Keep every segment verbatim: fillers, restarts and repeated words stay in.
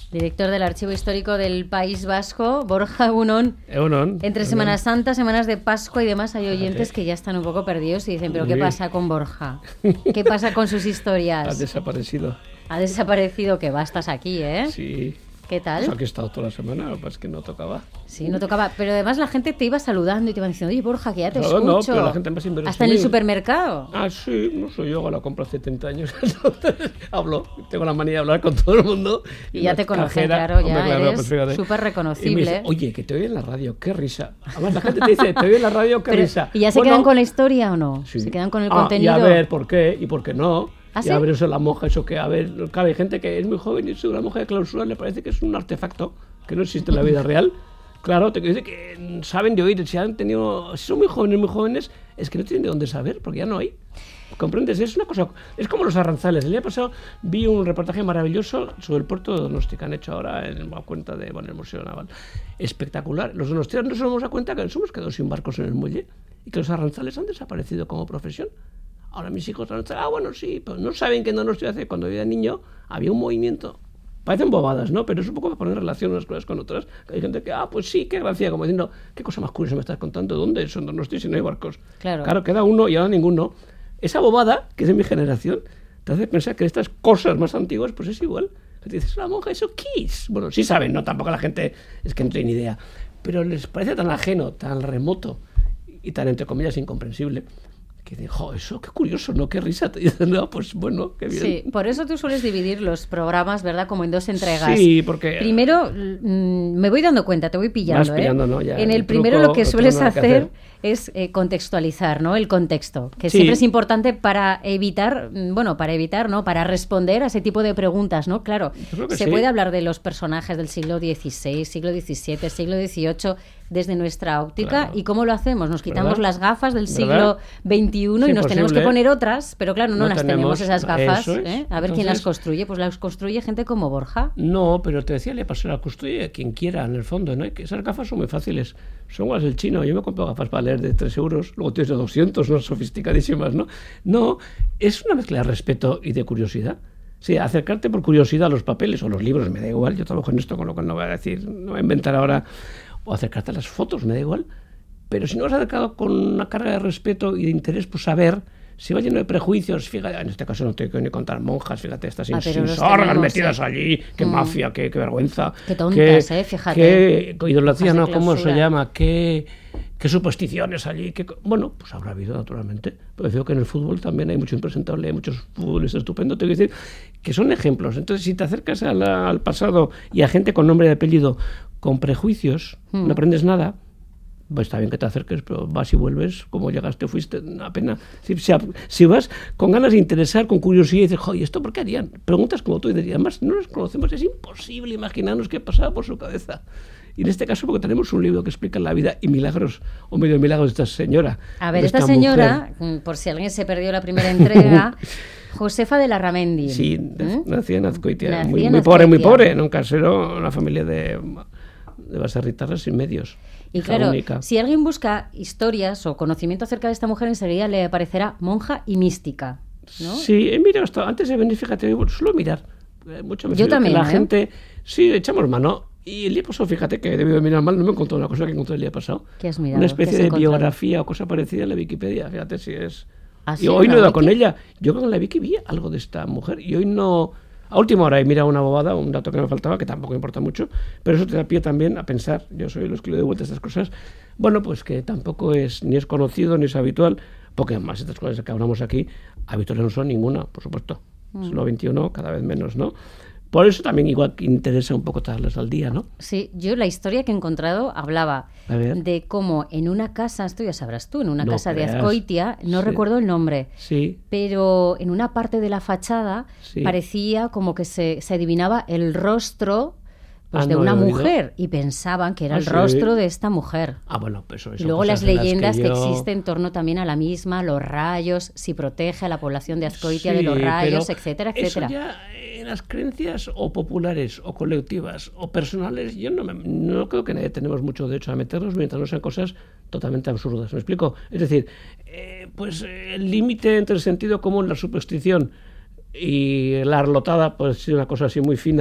Director del Archivo Histórico del País Vasco, Borja Egunon. Egunon. Entre Egunon. Semana Santa, semanas de Pascua y demás, hay oyentes que ya están un poco perdidos y dicen, ¿pero qué pasa con Borja? ¿Qué pasa con sus historias? Ha desaparecido. Ha desaparecido, que va, estás aquí, ¿eh? Sí. ¿Qué tal? Pues aquí he estado toda la semana, lo que pasa es que no tocaba. Sí, no tocaba. Pero además la gente te iba saludando y te iba diciendo, oye, Borja, que ya te No, escucho. no, pero la gente más inverosímil. Hasta en el supermercado. Ah, sí, no soy yo, la compro hace treinta años. Entonces, hablo, tengo la manía de hablar con todo el mundo. Y, y ya te conocen, cajera, claro, hombre, ya claro, eres pues súper reconocible. Y me dice, oye, que te oye en la radio, qué risa. Además la gente te dice, te oye en la radio, qué pero, risa. ¿Y ya se bueno, quedan con la historia o no? Sí. ¿Se quedan con el ah, contenido? Y a ver por qué y por qué no. ¿Ah, y sí? a ver eso la monja, eso que, a ver, claro, hay gente que es muy joven y una monja de clausura le parece que es un artefacto que no existe en la vida real. Claro, te dice que saben de oír, si han tenido, si son muy jóvenes, muy jóvenes, es que no tienen de dónde saber, porque ya no hay. ¿Comprendes? Es una cosa, es como los arranzales. El día pasado vi un reportaje maravilloso sobre el puerto de Donosti que han hecho ahora en la cuenta de, bueno, el Museo Naval. Espectacular. Los donostianos no se nos damos cuenta que nos hemos quedado sin barcos en el muelle y que los arranzales han desaparecido como profesión. Ahora mis hijos van a estar, ah, bueno, sí, pero no saben que en Donosti hace, cuando yo era niño, había un movimiento. Parecen bobadas, ¿no? Pero es un poco para poner en relación unas cosas con otras. Hay gente que, ah, pues sí, qué gracia, como diciendo, qué cosa más curiosa me estás contando, ¿dónde son Donosti si no hay barcos? Claro. Claro, queda uno y ahora ninguno. Esa bobada, que es de mi generación, te hace pensar que estas cosas más antiguas, pues es igual. Te dices, la monja, ¿eso qué es? Bueno, sí saben, ¿no? Tampoco la gente es que no tiene ni idea. Pero les parece tan ajeno, tan remoto y tan, entre comillas, incomprensible. Que dije, jo, eso, qué curioso, ¿no? Qué risa. Te dicen, no, pues bueno, qué bien. Sí, por eso tú sueles dividir los programas, ¿verdad? Como en dos entregas. Sí, porque... Primero, mmm, me voy dando cuenta, te voy pillando, Vas pillando, ¿eh? ¿no? Ya, en el, el primero truco, lo que el sueles truco no hay que hacer, hacer. es eh, contextualizar, ¿no? El contexto, que Sí. siempre es importante para evitar, bueno, para evitar, ¿no? Para responder a ese tipo de preguntas, ¿no? Claro, Yo creo que se sí. puede hablar de los personajes del siglo dieciséis, siglo diecisiete, siglo dieciocho, desde nuestra óptica. Claro. ¿Y cómo lo hacemos? Nos quitamos ¿Verdad? las gafas del ¿Verdad? siglo veintiuno Es y nos tenemos que imposible. poner otras, pero claro, no, No las tenemos- tenemos esas gafas. eso es. ¿eh? A ver quién las Entonces- construye. Pues las construye gente como Borja. No, pero te decía, le pasó la construye a quien quiera, en el fondo, ¿no? Que esas gafas son muy fáciles. Son igual el chino. Yo me compro gafas para leer de tres euros, luego tienes de doscientos, ¿no? Sofisticadísimas, ¿no? No, es una mezcla de respeto y de curiosidad. Sí, acercarte por curiosidad a los papeles o los libros, me da igual. Yo trabajo en esto, con lo cual no voy a decir, no voy a inventar ahora. O acercarte a las fotos, me da igual. Pero si no has acercado con una carga de respeto y de interés por saber, si va lleno de prejuicios, fíjate, en este caso no te quiero ni contar monjas, fíjate, estas sin, Ah, pero sin los sorgas tenemos, metidas sí. allí, qué Mm. mafia, qué, qué vergüenza. Qué tontas, eh, fíjate. Qué idolatría, Monjas de ¿no? ¿Cómo se clausura. llama? Qué, qué supersticiones allí. Qué, bueno, pues habrá habido, naturalmente. Pero veo que en el fútbol también hay mucho impresentable, hay muchos futbolistas estupendos, te quiero decir, que son ejemplos. Entonces, si te acercas a la- al pasado y a gente con nombre y apellido con prejuicios, Mm. no aprendes nada. Pues está bien que te acerques, pero vas y vuelves, como llegaste, fuiste, una pena. Si, si, si vas con ganas de interesar, con curiosidad, y dices, joder, ¿esto por qué harían? Preguntas como tú y dirías, además no los conocemos, es imposible imaginarnos qué pasaba por su cabeza. Y en este caso, porque tenemos un libro que explica la vida y milagros, o medio milagros de esta señora. A ver, de esta señora, mujer. por si alguien se perdió la primera entrega, Josefa de Larramendi. Sí, ¿Mm? nacía en Azcoitia, Nacía muy, en muy pobre, muy Azcoitia. pobre, en un casero, una familia de, de baserritarras sin medios. Y hija claro, única. si alguien busca historias o conocimiento acerca de esta mujer, enseguida le aparecerá monja y mística, ¿no? Sí, he mirado hasta antes de venir, fíjate, suelo mirar. Eh, mucho me Yo fío que también, la ¿eh? gente, sí, echamos mano. Y el día pasado, fíjate que he debido de mirar mal, no me encontré una cosa que encontré el día pasado. ¿Qué has mirado? Una ¿Qué especie has de encontrado? biografía o cosa parecida en la Wikipedia, fíjate si es... ¿Ah, y sí? hoy ¿En no he la dado con Wiki? ella. Yo con la Wiki vi algo de esta mujer y hoy no... A última hora he mirado una bobada, un dato que me faltaba, que tampoco importa mucho, pero eso te da pie también a pensar, yo soy los que le doy vuelta a estas cosas, bueno, pues que tampoco es ni es conocido ni es habitual, porque además estas cosas que hablamos aquí, habituales no son ninguna, por supuesto. Mm. Siglo veintiuno, cada vez menos, ¿no? Por eso también igual que interesa un poco traerlas al día, ¿no? Sí, yo la historia que he encontrado hablaba A ver. de cómo en una casa, esto ya sabrás tú, en una No casa de creas. Azcoitia, no Sí. recuerdo el nombre, Sí, pero en una parte de la fachada Sí. parecía como que se, se adivinaba el rostro pues, Ah, de no una he oído. mujer y pensaban que era Ah, el sí. rostro de esta mujer. ah, bueno, pues eso, Y son luego las cosas de las leyendas que, yo- existen en torno también a la misma, los rayos, si protege a la población de Azcoitia de Sí, los rayos, pero etcétera, eso etcétera. ya en las creencias o populares o colectivas o personales, yo no, me- no creo que nadie tenemos mucho derecho a meternos mientras no sean cosas totalmente absurdas. ¿Me explico? Es decir, eh, pues eh, el límite entre el sentido común, la superstición y la arlotada, pues sí, una cosa así muy fina,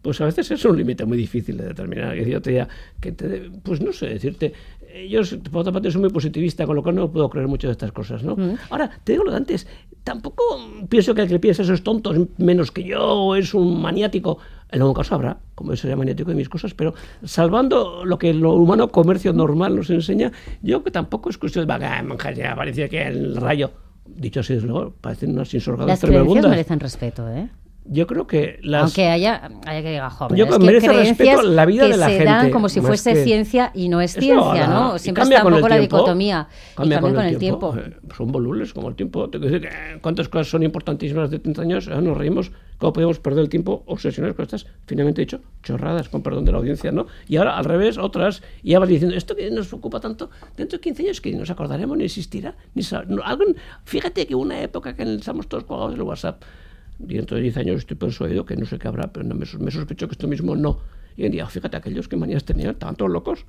pues a veces es un límite muy difícil de determinar. Que yo te diga, que te, pues no sé decirte, yo por otra parte soy muy positivista, con lo cual no puedo creer mucho de estas cosas, ¿no? Mm. Ahora, te digo lo de antes, tampoco pienso que el que piensa eso es tonto, es menos que yo, o es un maniático. En algún caso habrá, como yo sería maniático de mis cosas, pero salvando lo que lo humano comercio normal nos enseña, yo que tampoco es cuestión de, ah, monjas, ya parecía que el rayo, dicho así, desde luego, parecen unas insurgadas tremendas. Las creencias merecen respeto, ¿eh? Yo creo que las... Aunque haya, haya que diga, joven, yo es que merece respeto la vida de la se gente. Dan como si fuese que... ciencia y no es ciencia, ¿no? Siempre está un poco la dicotomía. Cambia, y cambia con, con el, el tiempo. tiempo. Eh, son volubles como el tiempo. Te quiero decir que cuántas cosas son importantísimas de treinta años, ahora nos reímos, cómo podemos perder el tiempo obsesionados con estas, finalmente dicho, chorradas, con perdón de la audiencia, ¿no? Y ahora, al revés, otras, y ya vas diciendo, esto que nos ocupa tanto, dentro de quince años que ni nos acordaremos, ni existirá, ni sab... no, algo... Fíjate que una época que estamos todos colgados del WhatsApp, y dentro de diez años estoy persuadido que no sé qué habrá, pero no, me, me sospecho que esto mismo no. Y en día, fíjate, aquellos que manías tenían, estaban todos locos.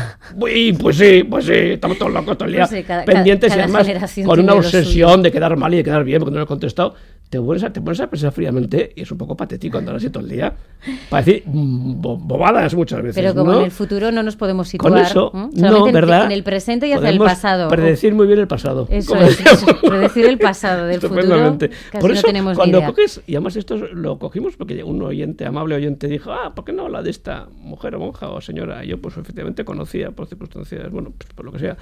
Uy, pues sí, pues sí, estamos todos locos todo el día, pues sí, cada, pendientes cada, cada y además con una obsesión de quedar mal y de quedar bien, porque no lo he contestado. Te pones, a, te pones a pensar fríamente y es un poco patético andar así todo el día para decir bo bobadas muchas veces. Pero como ¿no? en el futuro no nos podemos situar. Con eso, ¿no? no, en, ¿verdad? En el presente y hacia el pasado. Predecir muy bien el pasado. Eso es, eso, predecir el pasado del futuro. Casi Por eso, no tenemos cuando ni idea. Coges, y además esto lo cogimos porque un oyente, amable oyente, dijo, ah, ¿por qué no habla de esta mujer o monja o señora? Y yo, pues efectivamente conocía por circunstancias, bueno, pues, por lo que sea.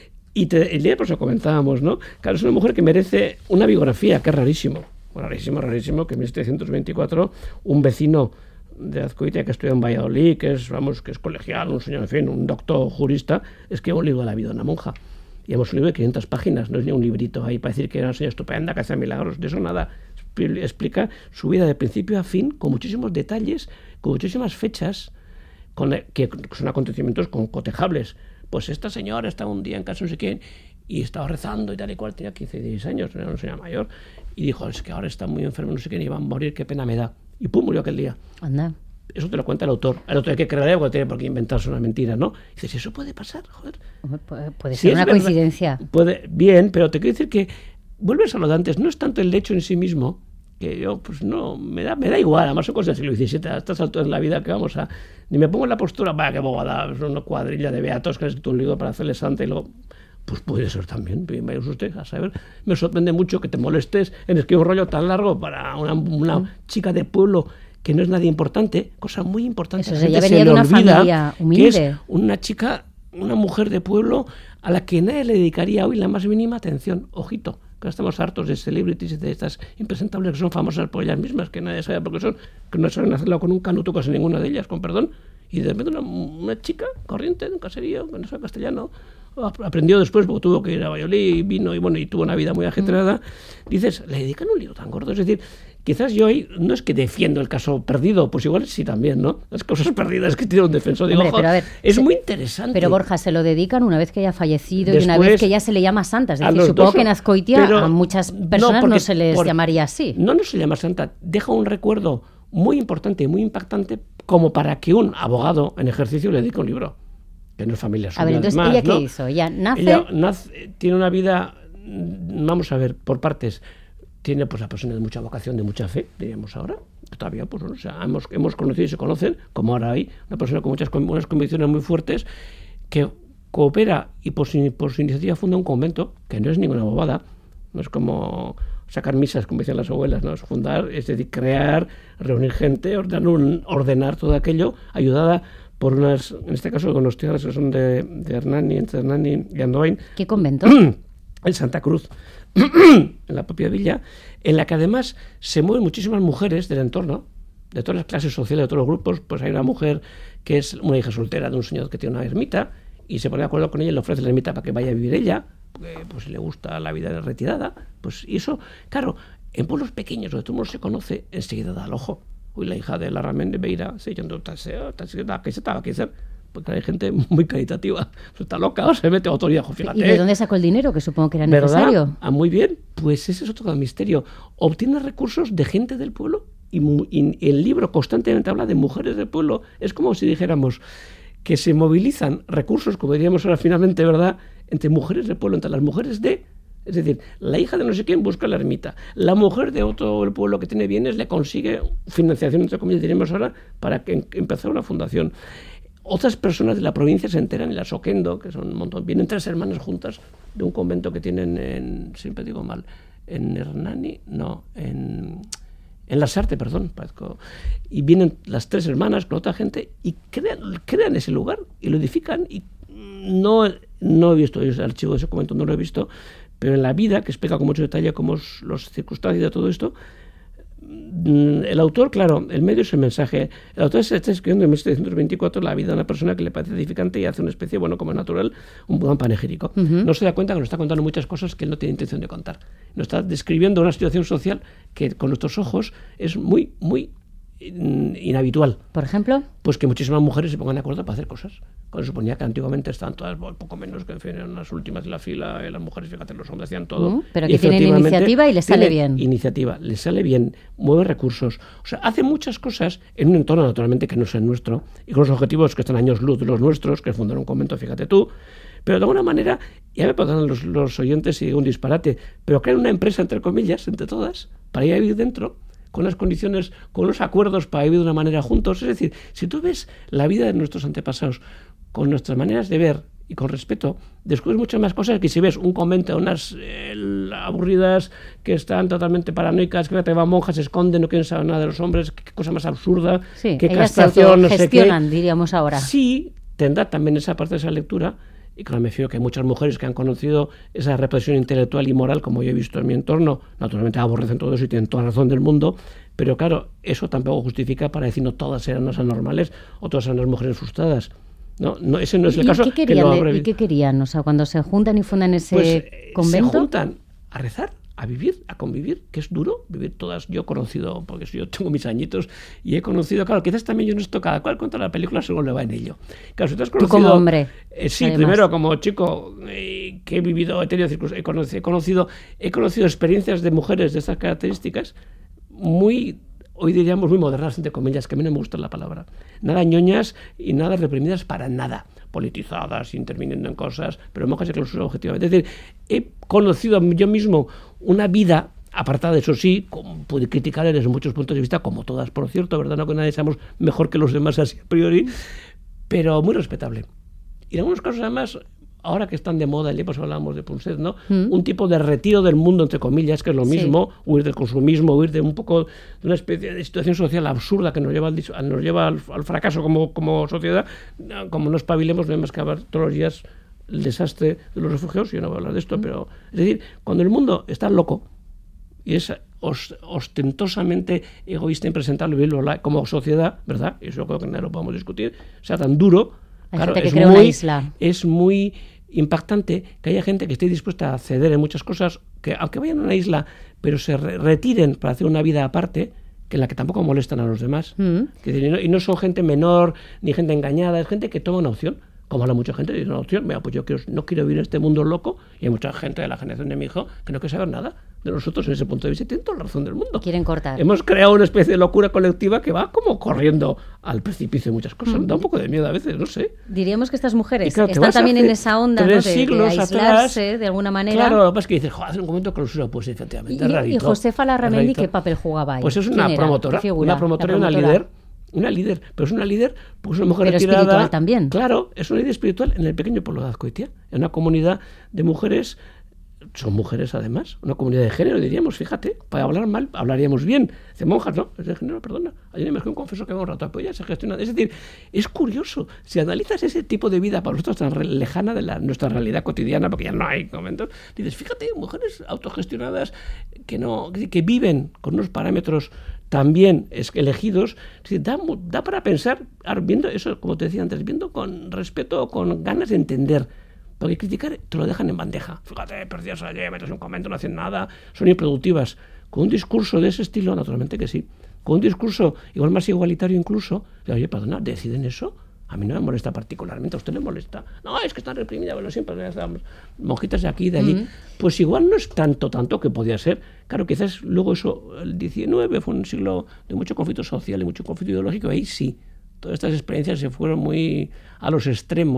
Y te, el día pues lo comentábamos, ¿no? Claro, es una mujer que merece una biografía, que es rarísimo. Rarísimo, rarísimo, que en mil setecientos veinticuatro un vecino de Azcoitia que estudia en Valladolid, que es, vamos, que es colegial, un señor, en fin, un doctor jurista, escribió un libro de la vida de una monja. Y hemos un libro de quinientas páginas, no es ni un librito ahí para decir que era una señora estupenda, que hacía milagros, de eso nada. Explica su vida de principio a fin, con muchísimos detalles, con muchísimas fechas, con, que son acontecimientos cotejables. Pues esta señora estaba un día en casa no sé quién, y estaba rezando y tal y cual, tenía quince, dieciséis años, era una señora mayor, y dijo, es que ahora está muy enfermo, no sé quién, y va a morir, qué pena me da. Y pum, murió aquel día. Anda. Eso te lo cuenta el autor. El autor hay que creerle porque tiene por qué inventarse una mentira, ¿no? Y dices, ¿eso puede pasar? Joder. Puede, puede si ser una verdad, coincidencia. Puede, bien, pero te quiero decir que vuelves a lo de antes, no es tanto el hecho en sí mismo, que yo, pues no, me da, me da igual, además son cosas del siglo diecisiete, a estas alturas de la vida que vamos a... Ni me pongo en la postura, vaya, qué bobada, es una cuadrilla de beatos que has escrito un libro para hacerle santa y luego... Pues puede ser también, vaya usted a saber. Me sorprende mucho que te molestes en escribir un rollo tan largo para una, una mm. chica de pueblo que no es nadie importante, cosa muy importante. Eso, ella venía de una familia humilde. Que es una chica, una mujer de pueblo a la que nadie le dedicaría hoy la más mínima atención. Ojito, que estamos hartos de celebrities y de estas impresentables que son famosas por ellas mismas, que nadie sabe por qué son, que no saben hacerlo con un canuto casi ninguna de ellas, con perdón. Y de repente una, una chica corriente de un caserío que no sabe castellano, aprendió después porque tuvo que ir a Valladolid y vino y bueno y tuvo una vida muy ajetreada. Dices, le dedican un libro tan gordo, es decir, quizás yo hoy no es que defiendo el caso perdido, pues igual sí también, ¿no? Las cosas perdidas que tiene un defensor, digo, Hombre, pero a ver, es se, muy interesante. Pero Borja, se lo dedican una vez que haya fallecido después, y una vez que ya se le llama santa, es decir, supongo dos, que en Azcoitia pero, a muchas personas no, no se les por, llamaría así. No, no se llama santa, deja un recuerdo muy importante y muy impactante como para que un abogado en ejercicio le dedique un libro. Que no es familia suya. A ver, entonces, además, ¿ella qué ¿no? hizo? ¿Ella nace? Ella nace, tiene una vida, vamos a ver, por partes. Tiene pues la persona de mucha vocación, de mucha fe, diríamos ahora. Todavía, pues, ¿no? O sea, hemos, hemos conocido y se conocen, como ahora hay, una persona con muchas unas convicciones muy fuertes, que coopera y por su, por su iniciativa funda un convento, que no es ninguna bobada, no es como sacar misas, como decían las abuelas, ¿no? Es fundar, es decir, crear, reunir gente, ordenar, ordenar todo aquello, ayudada por unas, en este caso con los tierras que son de, de Hernani, entre Hernani y Andoain. ¿Qué convento? En Santa Cruz, en la propia villa, en la que además se mueven muchísimas mujeres del entorno, de todas las clases sociales, de todos los grupos. Pues hay una mujer que es una hija soltera de un señor que tiene una ermita y se pone de acuerdo con ella y le ofrece la ermita para que vaya a vivir ella, porque pues si le gusta la vida retirada, pues y eso, claro, en pueblos pequeños donde todo el mundo se conoce, enseguida da al ojo. Uy, la hija de la Ramen de Beira, se llama que se estaba que ser, porque hay gente muy caritativa, está loca, o se mete a otro día, fíjate. ¿Y de dónde sacó el dinero? Que supongo que era necesario. ¿Verdad? Ah, muy bien, pues ese es otro misterio. Obtiene recursos de gente del pueblo y, y el libro constantemente habla de mujeres del pueblo. Es como si dijéramos que se movilizan recursos, como diríamos ahora finalmente, ¿verdad?, entre mujeres del pueblo, entre las mujeres de Es decir, la hija de no sé quién busca la ermita. La mujer de otro pueblo que tiene bienes le consigue financiación, entre comillas, diremos ahora, para que empezar una fundación. Otras personas de la provincia se enteran, en la Soquendo, que son un montón, vienen tres hermanas juntas de un convento que tienen en, siempre digo mal, en Hernani, no, en, en Lasarte, perdón, parezco, y vienen las tres hermanas con otra gente y crean, crean ese lugar y lo edifican. Y no, no he visto el archivo de ese convento, no lo he visto, pero en la vida, que explica con mucho detalle cómo es las circunstancias de todo esto, el autor, claro, el medio es el mensaje. El autor se está escribiendo en mil setecientos veinticuatro la vida de una persona que le parece edificante y hace una especie, bueno, como natural, un buen panegírico. Uh-huh. No se da cuenta que nos está contando muchas cosas que él no tiene intención de contar. Nos está describiendo una situación social que con nuestros ojos es muy, muy inhabitual. ¿Por ejemplo? Pues que muchísimas mujeres se pongan de acuerdo para hacer cosas. Cuando se suponía que antiguamente estaban todas poco menos que en fin, eran las últimas de la fila, eh, las mujeres, fíjate, los hombres hacían todo. Uh, pero que tienen iniciativa y les sale bien. Iniciativa, les sale bien, mueve recursos. O sea, hace muchas cosas en un entorno naturalmente que no es el nuestro y con los objetivos que están años luz de los nuestros, que es fundar un convento, fíjate tú. Pero de alguna manera, ya me podrán los, los oyentes si digo un disparate, pero crean una empresa, entre comillas, entre todas, para ir a vivir dentro, con las condiciones, con los acuerdos para vivir de una manera juntos. Es decir, si tú ves la vida de nuestros antepasados con nuestras maneras de ver y con respeto, descubres muchas más cosas que si ves un convento, unas eh, aburridas que están totalmente paranoicas, que te van monjas, se esconden, no quieren saber nada de los hombres, qué cosa más absurda, sí, qué ellas castración, se no sé qué. Diríamos ahora. Sí, tendrá también esa parte de esa lectura. Y claro, me fío que hay muchas mujeres que han conocido esa represión intelectual y moral, como yo he visto en mi entorno, naturalmente aborrecen todo eso y tienen toda la razón del mundo, pero claro, eso tampoco justifica para decir no todas eran unas anormales o todas eran unas mujeres frustradas. No, no, ese no es el ¿Y caso. ¿Qué querían, que lo ¿Y qué querían? O sea, cuando se juntan y fundan ese pues, convento. Se juntan a rezar, a vivir, a convivir, que es duro vivir todas. Yo he conocido, porque yo tengo mis añitos, y he conocido, claro, quizás también yo no esto, cada cual cuenta la película según le va en ello. Claro, si tú has conocido, tú como hombre. Eh, sí, además. Primero como chico eh, que he vivido, he, tenido, he, conocido, he, conocido, he conocido experiencias de mujeres de estas características muy, hoy diríamos muy modernas, entre comillas, que a mí no me gusta la palabra. Nada ñoñas y nada reprimidas para nada. Politizadas, interviniendo en cosas, pero monjas de clausura objetivamente. Es decir, he conocido yo mismo una vida apartada, eso sí, como pude criticar desde muchos puntos de vista, como todas, por cierto, ¿verdad? No que nadie seamos mejor que los demás así a priori, pero muy respetable. Y en algunos casos, además, ahora que están de moda, el pues hablábamos de Punset, ¿no? Mm. Un tipo de retiro del mundo, entre comillas, que es lo mismo, sí. Huir del consumismo, huir de un poco de una especie de situación social absurda que nos lleva al, nos lleva al, al fracaso como, como sociedad. Como no espabilemos, no hay más que ver todos los días el desastre de los refugiados. Yo no voy a hablar de esto, mm. pero es decir, cuando el mundo está loco y es ostentosamente egoísta e impresentable vivirlo como sociedad, ¿verdad? Y eso creo que no lo podemos discutir, sea tan duro. Hay claro, gente que es crea muy, una isla. Es muy impactante que haya gente que esté dispuesta a ceder en muchas cosas, que aunque vayan a una isla, pero se re- retiren para hacer una vida aparte, que en la que tampoco molestan a los demás. Mm. Que, y, no, y no son gente menor, ni gente engañada, es gente que toma una opción. Como habla mucha gente, dice una opción, mira, pues yo quiero, no quiero vivir en este mundo loco, y hay mucha gente de la generación de mi hijo que no quiere saber nada de nosotros en ese punto de vista, y tienen toda la razón del mundo. Quieren cortar. Hemos creado una especie de locura colectiva que va como corriendo al precipicio de muchas cosas. Mm. Da un poco de miedo a veces, no sé. Diríamos que estas mujeres claro, están también en esa onda, ¿no? de, de aislarse atrás, de alguna manera. Claro, lo que pasa es que dices, joder, hacer un convento de clausura, pues efectivamente, es rarito. ¿Y Josefa Larramendi qué papel jugaba ahí? Pues es una promotora, una promotora y una líder. Una líder, pero es una líder, pues una mujer pero retirada. Espiritual también. Claro, es una líder espiritual en el pequeño pueblo de Azcoitia, en una comunidad de mujeres, son mujeres además, una comunidad de género, diríamos, fíjate, para hablar mal, hablaríamos bien. De monjas, ¿no? Es de género, perdona. Ayer me un confesor que va un rato, pues ya se gestiona. Es decir, es curioso, si analizas ese tipo de vida para nosotros tan lejana de la, nuestra realidad cotidiana, porque ya no hay momentos, dices, fíjate, mujeres autogestionadas que, no, que viven con unos parámetros también elegidos, da, da para pensar, viendo eso, como te decía antes, viendo con respeto, con ganas de entender, porque criticar te lo dejan en bandeja. Fíjate, perdidas ayer, metes un comentario, no hacen nada, son improductivas. Con un discurso de ese estilo, naturalmente que sí. Con un discurso igual más igualitario incluso, oye, perdona, ¿deciden eso? A mí no me molesta particularmente, a usted le molesta. No, es que están reprimidas, bueno, siempre estamos monjitas de aquí y de allí. Mm. Pues igual no es tanto, tanto que podía ser. Claro, quizás luego eso, el diecinueve fue un siglo de mucho conflicto social y mucho conflicto ideológico, ahí sí. Todas estas experiencias se fueron muy a los extremos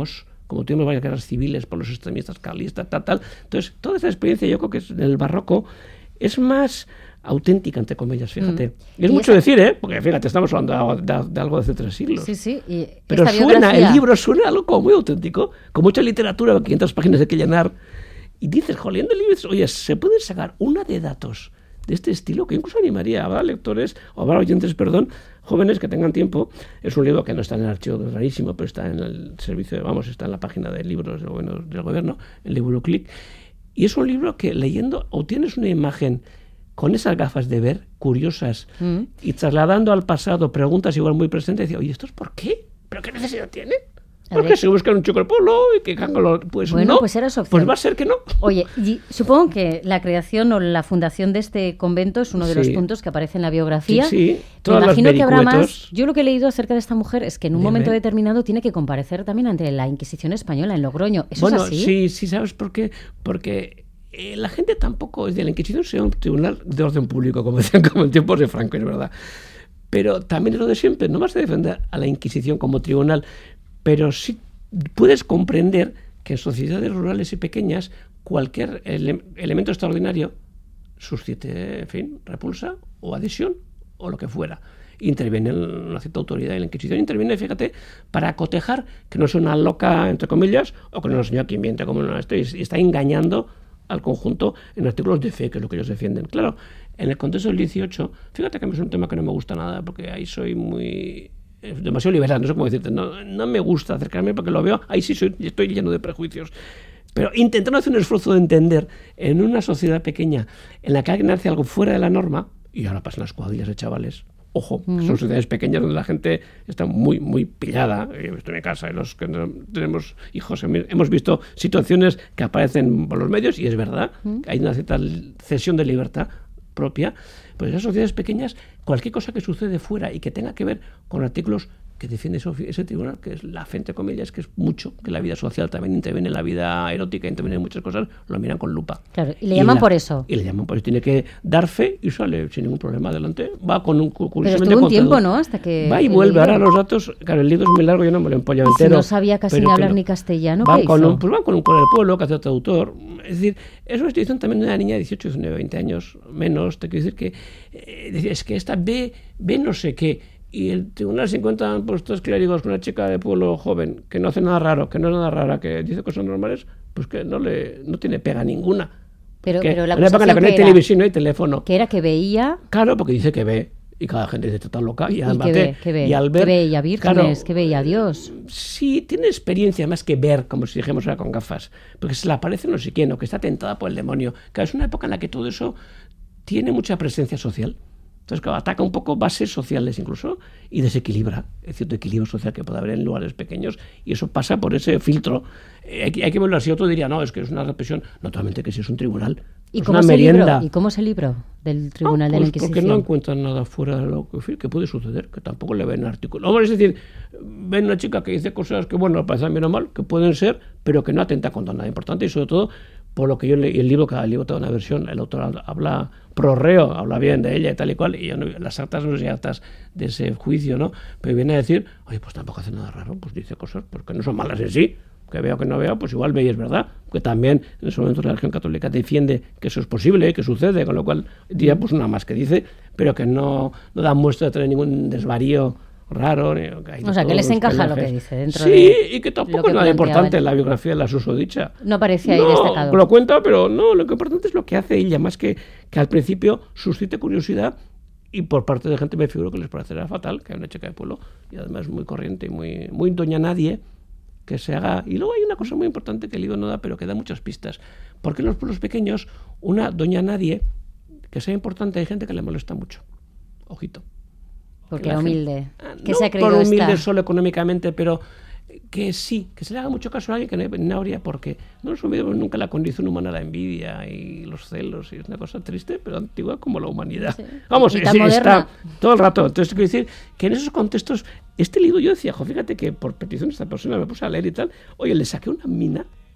como tuvimos varias guerras civiles por los extremistas carlistas, tal, tal. Entonces, toda esa experiencia yo creo que es, en el barroco es más auténtica, entre comillas, fíjate. Mm. Y es y mucho esa... decir, ¿eh? Porque fíjate, estamos hablando de, de, de algo de hace tres siglos. Sí, sí. Y pero suena, biografía... el libro suena algo como muy auténtico, con mucha literatura, quinientas páginas hay que llenar. Y dices, joliendo el libro, oye, se puede sacar una de datos de este estilo, que incluso animaría a lectores, o a oyentes, perdón, jóvenes que tengan tiempo. Es un libro que no está en el archivo, es rarísimo, pero está en el servicio, vamos, está en la página de libros del gobierno, del gobierno el libro Click. Y es un libro que leyendo obtienes una imagen con esas gafas de ver, curiosas, mm. y trasladando al pasado preguntas igual muy presentes, y decía, oye, ¿esto es por qué? ¿Pero qué necesidad tiene? Porque se busca un chico del pueblo y que pues bueno, no, pues era su opción. Pues va a ser que no. Oye, y supongo que la creación o la fundación de este convento es uno de sí. los puntos que aparece en la biografía. Sí, sí. Todas Me imagino que habrá más. Yo lo que he leído acerca de esta mujer es que en un Dime. momento determinado tiene que comparecer también ante la Inquisición española en Logroño. ¿Eso bueno, es así? Sí, sí, ¿sabes por qué? Porque eh, la gente tampoco es de la Inquisición, sea un tribunal de orden público, como decían como en tiempos de Franco, es verdad. Pero también es lo de siempre, no vas a defender a la Inquisición como tribunal, pero sí puedes comprender que en sociedades rurales y pequeñas cualquier ele- elemento extraordinario suscite, en fin, repulsa o adhesión o lo que fuera. Interviene una cierta autoridad y la Inquisición interviene, fíjate, para cotejar que no sea una loca, entre comillas, o que no es una señora que inventa como no estoy, y está engañando al conjunto en artículos de fe, que es lo que ellos defienden. Claro, en el contexto del dieciocho, fíjate que a mí es un tema que no me gusta nada, porque ahí soy muy... demasiado liberal, no sé cómo decirte, no, no me gusta acercarme porque lo veo, ahí sí soy, estoy lleno de prejuicios, pero intentando hacer un esfuerzo de entender en una sociedad pequeña en la que alguien hace algo fuera de la norma, y ahora pasan las cuadrillas de chavales, ojo, mm. son sociedades pequeñas donde la gente está muy, muy pillada. Yo he visto en mi casa y los que no tenemos hijos hemos visto situaciones que aparecen por los medios y es verdad mm. que hay una cierta cesión de libertad propia. Pues en esas sociedades pequeñas, cualquier cosa que sucede fuera y que tenga que ver con artículos que defiende ese, ese tribunal, que es la fe, entre comillas, que es mucho, que la vida social también interviene en la vida erótica, interviene en muchas cosas, lo miran con lupa. Claro, y le llaman y la, por eso. Y le llaman por eso. Tiene que dar fe y sale sin ningún problema adelante. Va con un... Pero estuvo un tiempo, ¿no? Hasta que... Va y vuelve. Ahora los datos... Claro, el libro es muy largo, yo no me lo empollo entero. Si no sabía casi ni hablar no. ni castellano, va ¿qué con hizo? Un, pues va con un cura del pueblo que hace traductor. Es decir, es una institución también de una niña de dieciocho, diecinueve, veinte años menos. Te quiero decir que... Eh, es que esta ve, ve no sé qué... Y el tribunal se encuentran pues tres clérigos con una chica de pueblo joven que no hace nada raro, que no es nada rara, que dice cosas normales, pues que no le no tiene pega ninguna. Pero, que, pero la cosa que no hay televisión, no hay teléfono. Que era que veía... Claro, porque dice que ve. Y cada gente dice, está loca. Y, y, al y que ve, que ve, y al ver, que veía vírgenes, claro, que veía a Dios. Sí, tiene experiencia más que ver, como si dijéramos ahora con gafas. Porque se le aparece no sé quién, o que está tentada por el demonio. Claro, es una época en la que todo eso tiene mucha presencia social. Entonces, claro, ataca un poco bases sociales incluso y desequilibra, es cierto equilibrio social que puede haber en lugares pequeños y eso pasa por ese filtro. Eh, hay, hay que verlo así. Otro diría, no, es que es una represión. Naturalmente que sí es un tribunal. ¿Y es cómo, una se merienda. libró? ¿Y cómo se libró del tribunal no, pues de la Inquisición? Porque no encuentran nada fuera de lo que, que puede suceder, que tampoco le ven artículos. Hombre, es decir, ven una chica que dice cosas que, bueno, parecen bien o mal, que pueden ser, pero que no atenta contra nada importante y sobre todo... Por lo que yo leí el libro, cada libro tiene una versión, el autor habla pro reo, habla bien de ella y tal y cual, y yo no, las actas no sé actas de ese juicio, ¿no? Pero viene a decir, oye, pues tampoco hace nada raro, pues dice cosas porque no son malas en sí, que veo que no veo, pues igual ve y es verdad, que también en ese momento la religión católica defiende que eso es posible, que sucede, con lo cual diría pues nada más que dice, pero que no, no da muestra de tener ningún desvarío raro. Ni, que o sea, que les encaja lo que dice dentro sí, de y que tampoco es nada importante en la biografía de la susodicha. No aparece ahí no, destacado. Lo cuenta, pero no, lo que importante es lo que hace ella, más que, que al principio suscite curiosidad y por parte de gente me figuro que les parecerá fatal, que hay una chica de pueblo y además muy corriente y muy, muy doña nadie, que se haga... Y luego hay una cosa muy importante que el libro no da, pero que da muchas pistas. Porque en los pueblos pequeños, una doña nadie, que sea importante, hay gente que le molesta mucho. Ojito. Porque era humilde. Que no se ha creído por humilde esta... solo económicamente, pero que sí, que se le haga mucho caso a alguien que no, no habría porque no nos olvidemos nunca la condición humana, la envidia y los celos, y es una cosa triste, pero antigua como la humanidad. Sí. Vamos, sí, está todo el rato. Entonces, quiero decir que en esos contextos, este libro yo decía, jo, fíjate que por petición de esta persona me puse a leer y tal, oye, le saqué una mina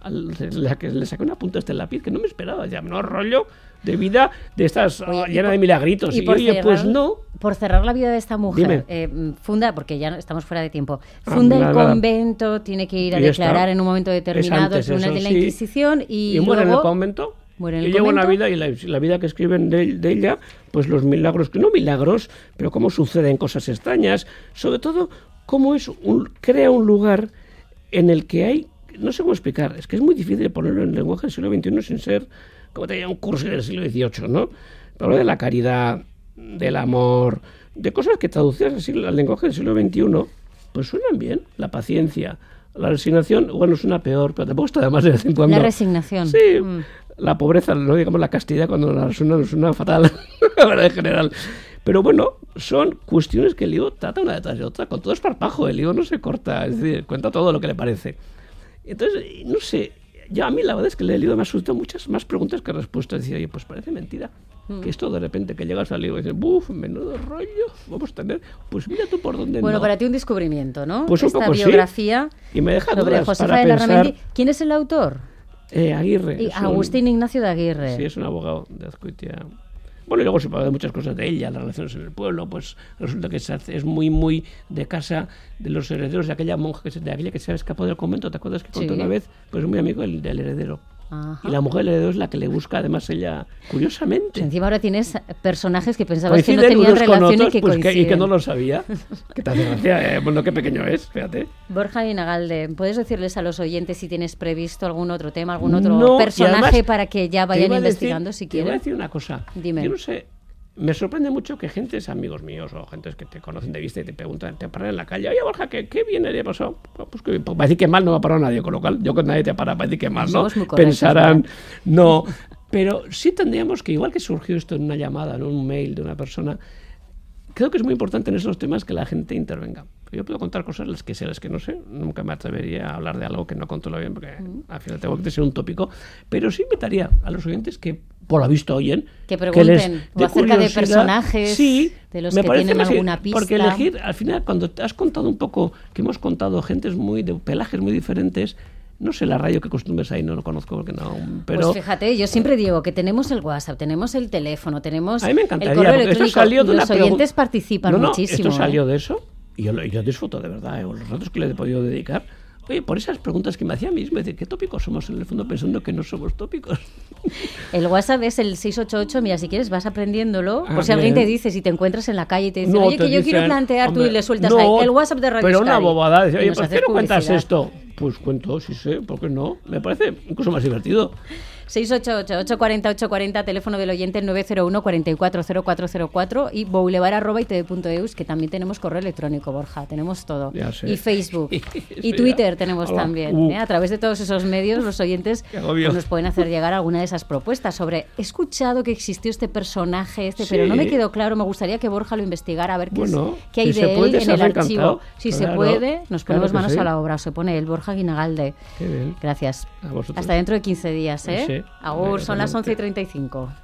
al, le, le saqué una punta a este lápiz que no me esperaba. Ya, no rollo de vida de estas oh, llena de milagritos. Y, y, por oye, cerrar, pues no. Por cerrar la vida de esta mujer, eh, funda, porque ya estamos fuera de tiempo, funda ah, el nada. convento, tiene que ir a declarar está. en un momento determinado el tribunal de la Inquisición sí. y, y muere luego... en el convento. Muere en y el lleva convento. una vida, y la, la vida que escriben de, de ella, pues los milagros, que no milagros, pero cómo suceden cosas extrañas, sobre todo cómo es un, crea un lugar en el que hay, no sé cómo explicar, es que es muy difícil ponerlo en el lenguaje del siglo veintiuno sin ser, como te diría, un curso del siglo dieciocho, ¿no? Pero de la caridad, del amor, de cosas que traducidas al, siglo, al lenguaje del siglo veintiuno, pues suenan bien, la paciencia, la resignación, bueno, suena peor, pero tampoco está de más de vez en cuando. La resignación. Sí, mm. la pobreza, no digamos la castidad, cuando la suena, nos suena fatal, la verdad, en general. Pero bueno, son cuestiones que el libro trata una detrás de otra, con todo esparpajo, el libro no se corta, es decir, cuenta todo lo que le parece. Entonces, no sé, ya a mí la verdad es que el libro me ha suscitado muchas más preguntas que respuestas. Decía, oye, pues parece mentira. Mm. Que esto de repente que llegas al libro y dices, buf, menudo rollo, vamos a tener, pues mira tú por dónde. Bueno, no. para ti un descubrimiento, ¿no? Pues un Esta poco, biografía sí. Y me deja sobre dudas Josefa para de pensar. Larramendi. ¿Quién es el autor? Eh, Aguirre. Y Agustín un... Ignacio de Aguirre. Sí, es un abogado de Azcoitia. Bueno, y luego se habla de muchas cosas de ella, las relaciones en el pueblo, pues resulta que es muy, muy de casa de los herederos de aquella monja, que se, de aquella que se ha escapado del convento, ¿te acuerdas que conté sí. una vez? Pues es muy amigo del, del heredero. Ajá. Y la mujer del heredero es la que le busca, además ella, curiosamente. Pues encima ahora tienes personajes que pensabas que no tenían relación otros, y que pues coinciden. Que, y que no lo sabía. Que te hace gracia, eh, bueno, qué pequeño es, fíjate. Borja Guinagalde, ¿puedes decirles a los oyentes si tienes previsto algún otro tema, algún otro no, personaje además, para que ya vayan investigando decir, si quieren? Te voy a decir una cosa. Dime. Yo no sé... Me sorprende mucho que gentes, amigos míos o gentes que te conocen de vista y te preguntan, te paran en la calle, oye Borja, ¿qué, qué bien le ha pasado? Pues que para decir que mal no me ha parado nadie, con lo cual yo con nadie te para para decir que mal, ¿no? Pensarán, no. Pero sí tendríamos que, igual que surgió esto en una llamada, en un mail de una persona, creo que es muy importante en esos temas que la gente intervenga. Yo puedo contar cosas las que sé, las que no sé. Nunca me atrevería a hablar de algo que no controlo bien, porque mm. al final tengo que ser un tópico. Pero sí invitaría a los oyentes que, por lo visto, oyen... Que pregunten que les, de acerca de personajes, sí, de los que tienen así, alguna pista. Porque elegir, al final, cuando te has contado un poco, que hemos contado gentes muy de pelajes muy diferentes... No sé la radio que acostumbres ahí, no lo conozco porque no. Pero pues fíjate, yo siempre digo que tenemos el WhatsApp, tenemos el teléfono, tenemos a mí me encantaría, el correo electrónico. Esto salió de y los una oyentes participan no, no, muchísimo. Esto salió ¿eh? de eso y yo, yo disfruto de verdad, ¿eh? Los ratos que le he podido dedicar. Oye, por esas preguntas que me hacía a mí, me decía, ¿qué tópicos somos en el fondo pensando que no somos tópicos? El WhatsApp es el seis ocho ocho, mira, si quieres vas aprendiéndolo, ah, por si bien. alguien te dice, si te encuentras en la calle y te dicen, no, oye, te que yo dicen, quiero plantear, hombre, tú y le sueltas no, ahí, el WhatsApp de Radio Pero Euskadi. una bobada, dice, oye, ¿por qué no cuentas publicidad. esto? Pues cuento, sí sé, ¿por qué no? Me parece incluso más divertido. seis ocho ocho, ocho cuatro cero, ocho cuatro cero, teléfono del oyente nueve cero uno, cuatro cuatro cero cuatro cero cuatro y boulevard arroba itv punto eus, que también tenemos correo electrónico, Borja, tenemos todo. Y Facebook. Y Twitter tenemos Hola. también. Uh. ¿eh? A través de todos esos medios, los oyentes pues, nos pueden hacer llegar alguna de esas propuestas sobre, he escuchado que existió este personaje, este, sí. pero no me quedó claro, me gustaría que Borja lo investigara, a ver qué, bueno, es, qué hay si de él puede, en el archivo. Encantado. Si claro, se puede, nos ponemos claro manos sí. a la obra, se pone el Borja Guinagalde. Qué bien. Gracias. A vosotros. Hasta dentro de quince días, ¿eh? Sí. Agur, son las once y treinta y cinco.